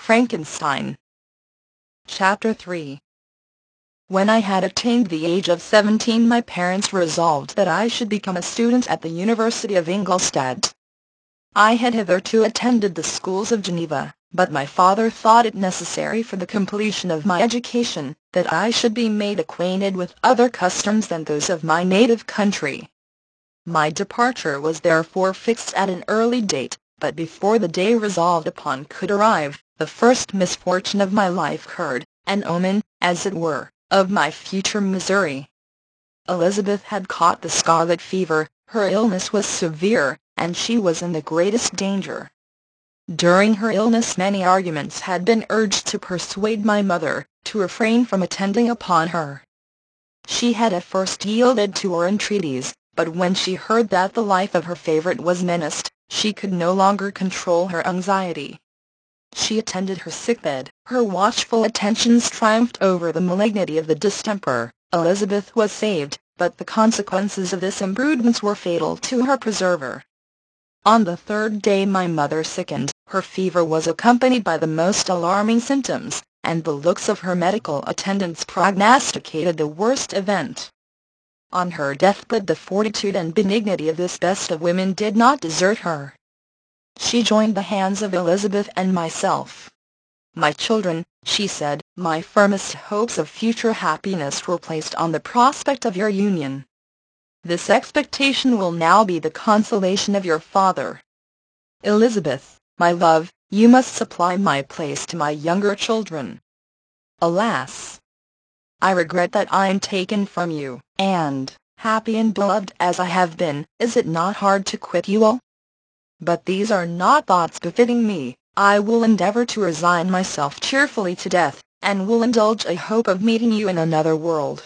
Frankenstein. Chapter 3. When I had attained the age of 17, my parents resolved that I should become a student at the University of Ingolstadt. I had hitherto attended the schools of Geneva, but my father thought it necessary for the completion of my education that I should be made acquainted with other customs than those of my native country. My departure was therefore fixed at an early date, but before the day resolved upon could arrive, the first misfortune of my life occurred, an omen, as it were, of my future misery. Elizabeth had caught the scarlet fever, her illness was severe, and she was in the greatest danger. During her illness many arguments had been urged to persuade my mother to refrain from attending upon her. She had at first yielded to our entreaties, but when she heard that the life of her favorite was menaced, she could no longer control her anxiety. She attended her sickbed, her watchful attentions triumphed over the malignity of the distemper. Elizabeth was saved, but the consequences of this imprudence were fatal to her preserver. On the third day my mother sickened, her fever was accompanied by the most alarming symptoms, and the looks of her medical attendants prognosticated the worst event. On her deathbed the fortitude and benignity of this best of women did not desert her. She joined the hands of Elizabeth and myself. "My children," she said, "my firmest hopes of future happiness were placed on the prospect of your union. This expectation will now be the consolation of your father. Elizabeth, my love, you must supply my place to my younger children. Alas! I regret that I am taken from you, and, happy and beloved as I have been, is it not hard to quit you all? But these are not thoughts befitting me. I will endeavor to resign myself cheerfully to death, and will indulge a hope of meeting you in another world."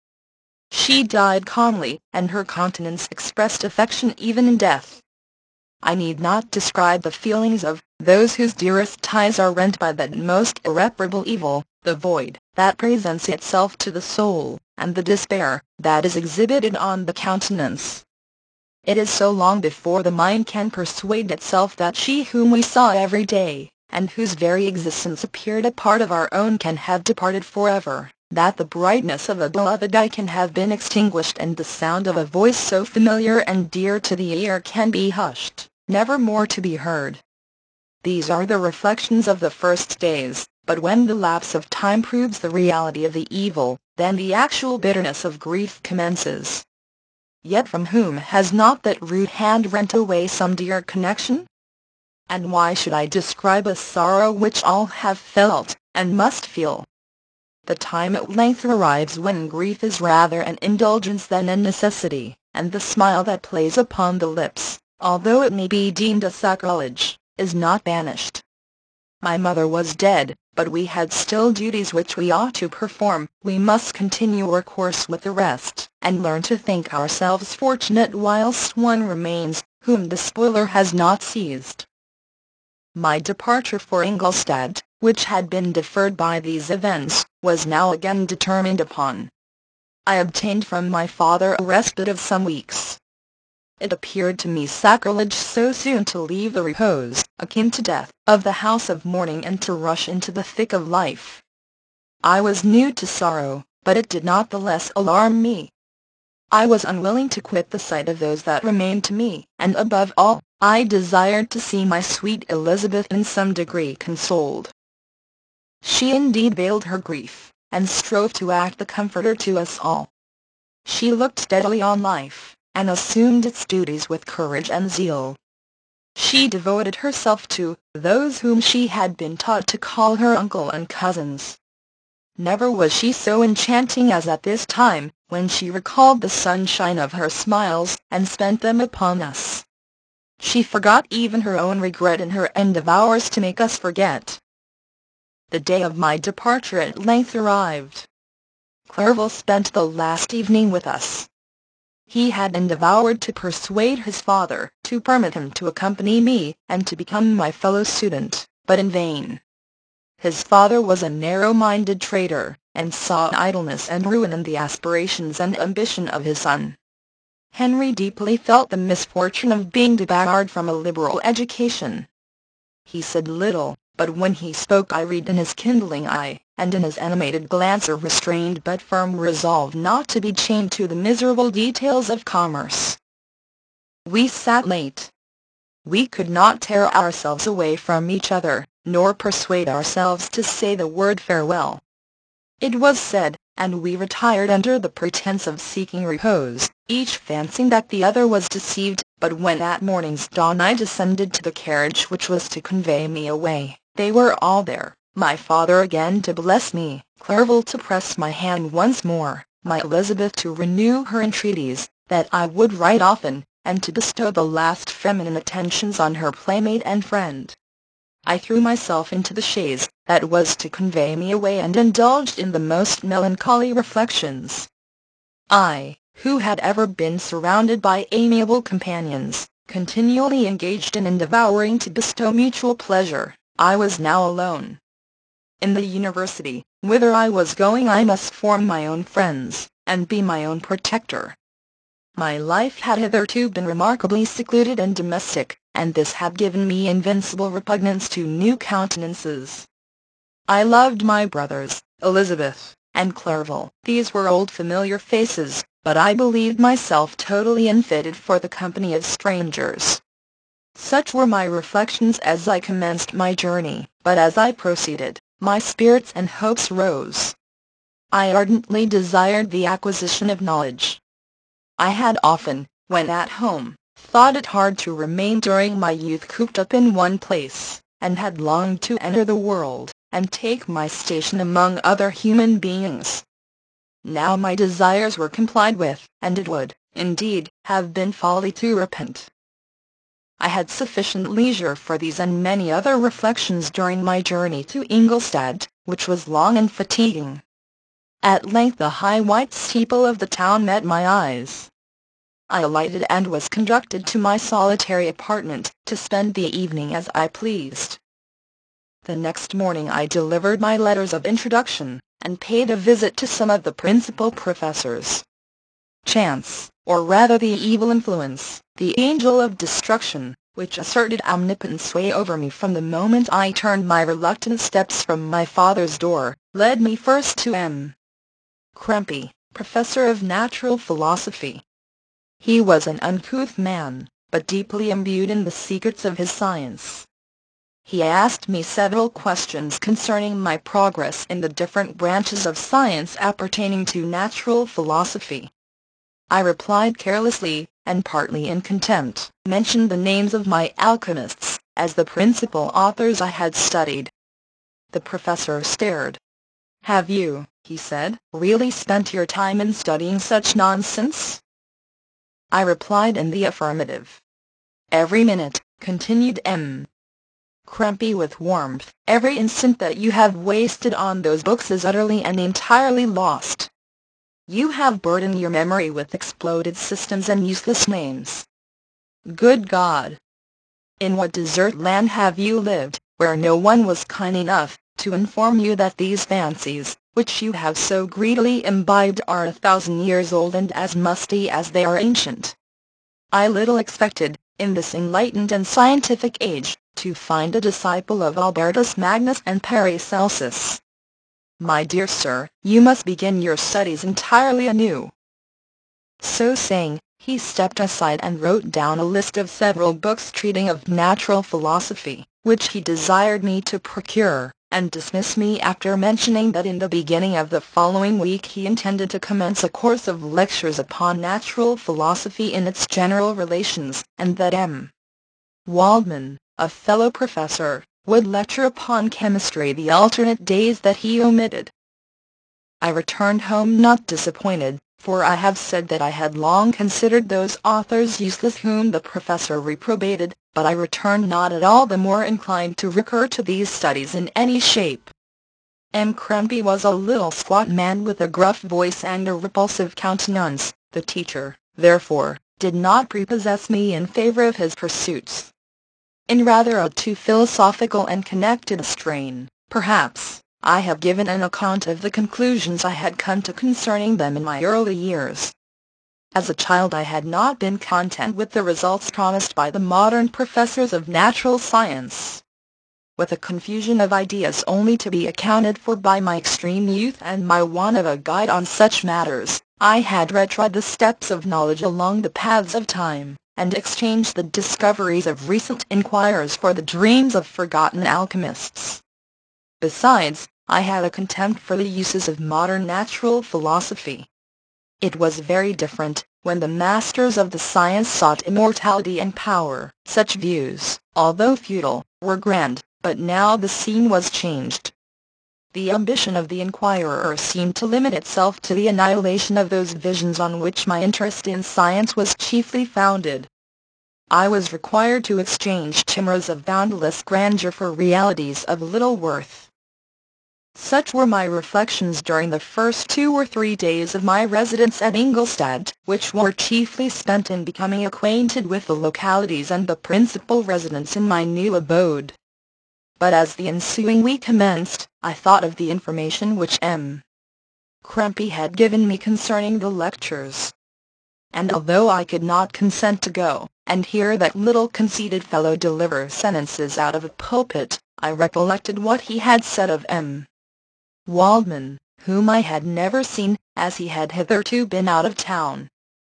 She died calmly, and her countenance expressed affection even in death. I need not describe the feelings of those whose dearest ties are rent by that most irreparable evil, the void that presents itself to the soul, and the despair that is exhibited on the countenance. It is so long before the mind can persuade itself that she whom we saw every day, and whose very existence appeared a part of our own, can have departed forever, that the brightness of a beloved eye can have been extinguished, and the sound of a voice so familiar and dear to the ear can be hushed, never more to be heard. These are the reflections of the first days, but when the lapse of time proves the reality of the evil, then the actual bitterness of grief commences. Yet from whom has not that rude hand rent away some dear connection? And why should I describe a sorrow which all have felt, and must feel? The time at length arrives when grief is rather an indulgence than a necessity, and the smile that plays upon the lips, although it may be deemed a sacrilege, is not banished. My mother was dead, but we had still duties which we ought to perform. We must continue our course with the rest, and learn to think ourselves fortunate whilst one remains, whom the spoiler has not seized. My departure for Ingolstadt, which had been deferred by these events, was now again determined upon. I obtained from my father a respite of some weeks. It appeared to me sacrilege so soon to leave the repose, akin to death, of the house of mourning and to rush into the thick of life. I was new to sorrow, but it did not the less alarm me. I was unwilling to quit the sight of those that remained to me, and above all, I desired to see my sweet Elizabeth in some degree consoled. She indeed veiled her grief, and strove to act the comforter to us all. She looked steadily on life, and assumed its duties with courage and zeal. She devoted herself to those whom she had been taught to call her uncle and cousins. Never was she so enchanting as at this time, when she recalled the sunshine of her smiles, and spent them upon us. She forgot even her own regret in her endeavours to make us forget. The day of my departure at length arrived. Clerval spent the last evening with us. He had endeavoured to persuade his father to permit him to accompany me, and to become my fellow student, but in vain. His father was a narrow-minded traitor, and saw idleness and ruin in the aspirations and ambition of his son. Henry deeply felt the misfortune of being debarred from a liberal education. He said little, but when he spoke I read in his kindling eye, and in his animated glance a restrained but firm resolve not to be chained to the miserable details of commerce. We sat late. We could not tear ourselves away from each other, nor persuade ourselves to say the word farewell. It was said, and we retired under the pretense of seeking repose, each fancying that the other was deceived. But when at morning's dawn I descended to the carriage which was to convey me away, they were all there, my father again to bless me, Clerval to press my hand once more, my Elizabeth to renew her entreaties that I would write often, and to bestow the last feminine attentions on her playmate and friend. I threw myself into the chaise that was to convey me away and indulged in the most melancholy reflections. I, who had ever been surrounded by amiable companions, continually engaged in devouring to bestow mutual pleasure, I was now alone. In the university, whither I was going, I must form my own friends, and be my own protector. My life had hitherto been remarkably secluded and domestic, and this had given me invincible repugnance to new countenances. I loved my brothers, Elizabeth, and Clerval. These were old familiar faces, but I believed myself totally unfitted for the company of strangers. Such were my reflections as I commenced my journey, but as I proceeded, my spirits and hopes rose. I ardently desired the acquisition of knowledge. I had often, when at home, thought it hard to remain during my youth cooped up in one place, and had longed to enter the world, and take my station among other human beings. Now my desires were complied with, and it would, indeed, have been folly to repent. I had sufficient leisure for these and many other reflections during my journey to Ingolstadt, which was long and fatiguing. At length the high white steeple of the town met my eyes. I alighted and was conducted to my solitary apartment, to spend the evening as I pleased. The next morning I delivered my letters of introduction, and paid a visit to some of the principal professors. Chance, or rather the evil influence, the angel of destruction, which asserted omnipotent sway over me from the moment I turned my reluctant steps from my father's door, led me first to M. Krempe, professor of natural philosophy. He was an uncouth man, but deeply imbued in the secrets of his science. He asked me several questions concerning my progress in the different branches of science appertaining to natural philosophy. I replied carelessly, and partly in contempt, mentioned the names of my alchemists, as the principal authors I had studied. The professor stared. "Have you," he said, "really spent your time in studying such nonsense?" I replied in the affirmative. "Every minute," continued M. Krempe with warmth, "every instant that you have wasted on those books is utterly and entirely lost. You have burdened your memory with exploded systems and useless names. Good God! In what desert land have you lived, where no one was kind enough to inform you that these fancies, which you have so greedily imbibed, are 1,000 years old and as musty as they are ancient? I little expected, in this enlightened and scientific age, to find a disciple of Albertus Magnus and Paracelsus. My dear sir, you must begin your studies entirely anew." So saying, he stepped aside and wrote down a list of several books treating of natural philosophy, which he desired me to procure, and dismissed me after mentioning that in the beginning of the following week he intended to commence a course of lectures upon natural philosophy in its general relations, and that M. Waldman, a fellow professor, would lecture upon chemistry the alternate days that he omitted. I returned home not disappointed, for I have said that I had long considered those authors useless whom the professor reprobated, but I returned not at all the more inclined to recur to these studies in any shape. M. Krempe was a little squat man with a gruff voice and a repulsive countenance. The teacher, therefore, did not prepossess me in favor of his pursuits. In rather a too philosophical and connected strain, perhaps, I have given an account of the conclusions I had come to concerning them in my early years. As a child I had not been content with the results promised by the modern professors of natural science. with a confusion of ideas only to be accounted for by my extreme youth and my want of a guide on such matters. I had retrod the steps of knowledge along the paths of time, and exchanged the discoveries of recent inquirers for the dreams of forgotten alchemists. Besides, I had a contempt for the uses of modern natural philosophy. It was very different when the masters of the science sought immortality and power. Such views, although futile, were grand, but now the scene was changed. The ambition of the inquirer seemed to limit itself to the annihilation of those visions on which my interest in science was chiefly founded. I was required to exchange chimeras of boundless grandeur for realities of little worth. Such were my reflections during the first 2 or 3 days of my residence at Ingolstadt, which were chiefly spent in becoming acquainted with the localities and the principal residents in my new abode. But as the ensuing week commenced, I thought of the information which M. Krempe had given me concerning the lectures. And although I could not consent to go and hear that little conceited fellow deliver sentences out of a pulpit, I recollected what he had said of M. Waldman, whom I had never seen, as he had hitherto been out of town.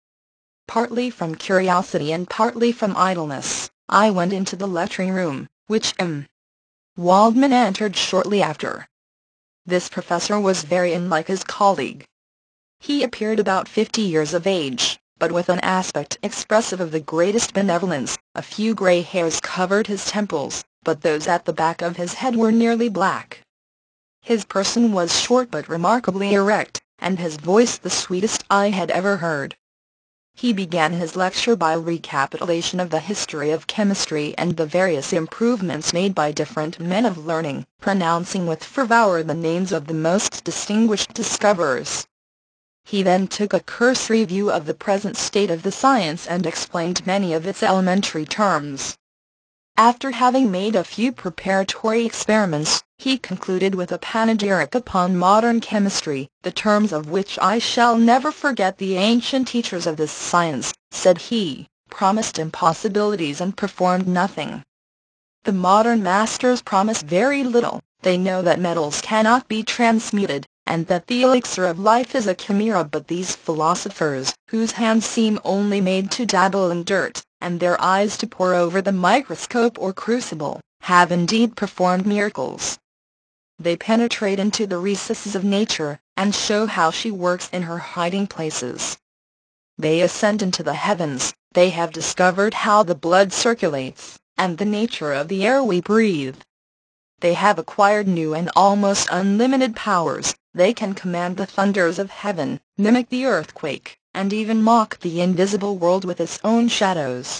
Partly from curiosity and partly from idleness, I went into the lecturing room, which M. Waldman entered shortly after. This professor was very unlike his colleague. He appeared about 50 years of age, but with an aspect expressive of the greatest benevolence. A few gray hairs covered his temples, but those at the back of his head were nearly black. His person was short but remarkably erect, and his voice the sweetest I had ever heard. He began his lecture by a recapitulation of the history of chemistry and the various improvements made by different men of learning, pronouncing with fervour the names of the most distinguished discoverers. He then took a cursory view of the present state of the science and explained many of its elementary terms. After having made a few preparatory experiments, he concluded with a panegyric upon modern chemistry, the terms of which I shall never forget. The ancient teachers of this science, said he, promised impossibilities and performed nothing. The modern masters promise very little. They know that metals cannot be transmuted, and that the elixir of life is a chimera. But these philosophers, whose hands seem only made to dabble in dirt, and their eyes to pore over the microscope or crucible, have indeed performed miracles. They penetrate into the recesses of nature, and show how she works in her hiding places. They ascend into the heavens. They have discovered how the blood circulates, and the nature of the air we breathe. They have acquired new and almost unlimited powers. They can command the thunders of heaven, mimic the earthquake, and even mock the invisible world with its own shadows.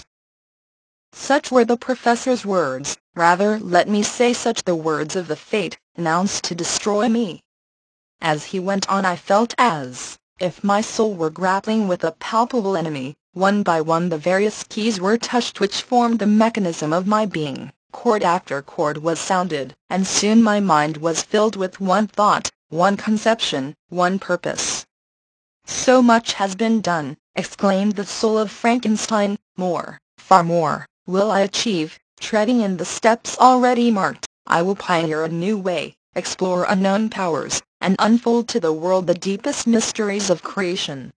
Such were the professor's words, rather let me say such the words of the fate, announced to destroy me. As he went on I felt as if my soul were grappling with a palpable enemy. One by one the various keys were touched which formed the mechanism of my being. Chord after chord was sounded, and soon my mind was filled with one thought, one conception, one purpose. "So much has been done," exclaimed the soul of Frankenstein. "More, far more, will I achieve. Treading in the steps already marked, I will pioneer a new way, explore unknown powers, and unfold to the world the deepest mysteries of creation."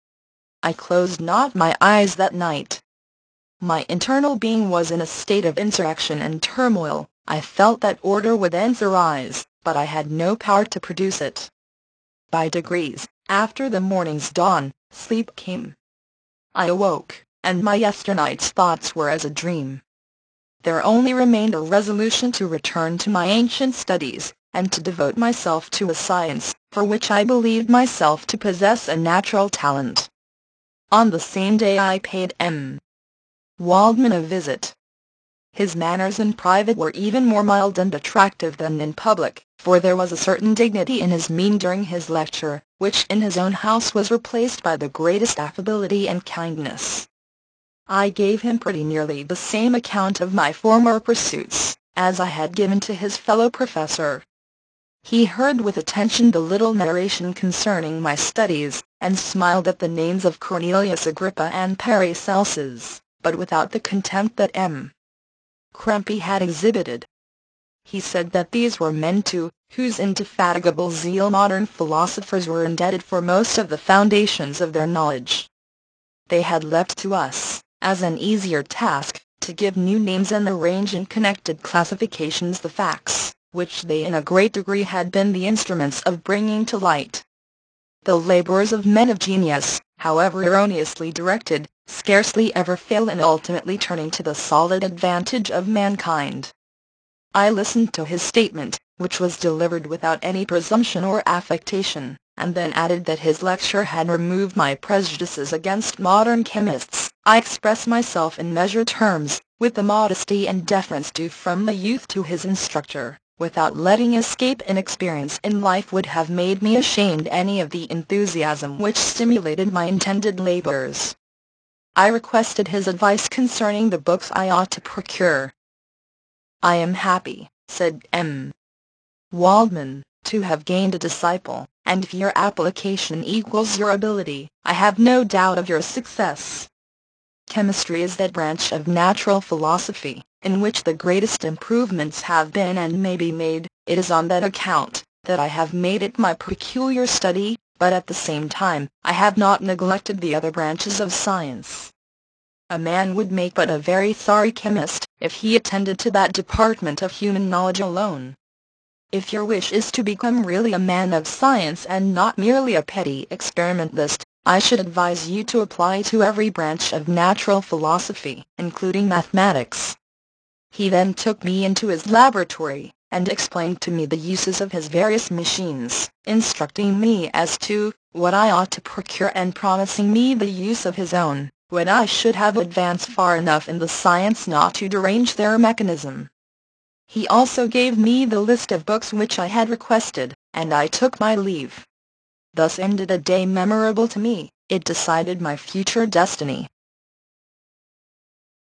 I closed not my eyes that night. My internal being was in a state of insurrection and turmoil. I felt that order would thence arise, but I had no power to produce it. By degrees, after the morning's dawn, sleep came. I awoke, and my yesternight's thoughts were as a dream. There only remained a resolution to return to my ancient studies, and to devote myself to a science, for which I believed myself to possess a natural talent. On the same day I paid M. Waldman a visit. His manners in private were even more mild and attractive than in public, for there was a certain dignity in his mien during his lecture, which in his own house was replaced by the greatest affability and kindness. I gave him pretty nearly the same account of my former pursuits, as I had given to his fellow professor. He heard with attention the little narration concerning my studies, and smiled at the names of Cornelius Agrippa and Paracelsus, but without the contempt that M. Krempe had exhibited. He said that these were men to whose indefatigable zeal modern philosophers were indebted for most of the foundations of their knowledge. They had left to us, as an easier task, to give new names and arrange in connected classifications the facts, which they in a great degree had been the instruments of bringing to light. The labors of men of genius, however erroneously directed, scarcely ever fail in ultimately turning to the solid advantage of mankind. I listened to his statement, which was delivered without any presumption or affectation, and then added that his lecture had removed my prejudices against modern chemists. I expressed myself in measured terms, with the modesty and deference due from the youth to his instructor, without letting escape inexperience in life would have made me ashamed any of the enthusiasm which stimulated my intended labors. I requested his advice concerning the books I ought to procure. "I am happy," said M. Waldman, "to have gained a disciple, and if your application equals your ability, I have no doubt of your success. Chemistry is that branch of natural philosophy, in which the greatest improvements have been and may be made. It is on that account that I have made it my peculiar study, but at the same time, I have not neglected the other branches of science. A man would make but a very sorry chemist, if he attended to that department of human knowledge alone. If your wish is to become really a man of science and not merely a petty experimentalist, I should advise you to apply to every branch of natural philosophy, including mathematics." He then took me into his laboratory, and explained to me the uses of his various machines, instructing me as to what I ought to procure and promising me the use of his own, when I should have advanced far enough in the science not to derange their mechanism. He also gave me the list of books which I had requested, and I took my leave. Thus ended a day memorable to me. It decided my future destiny.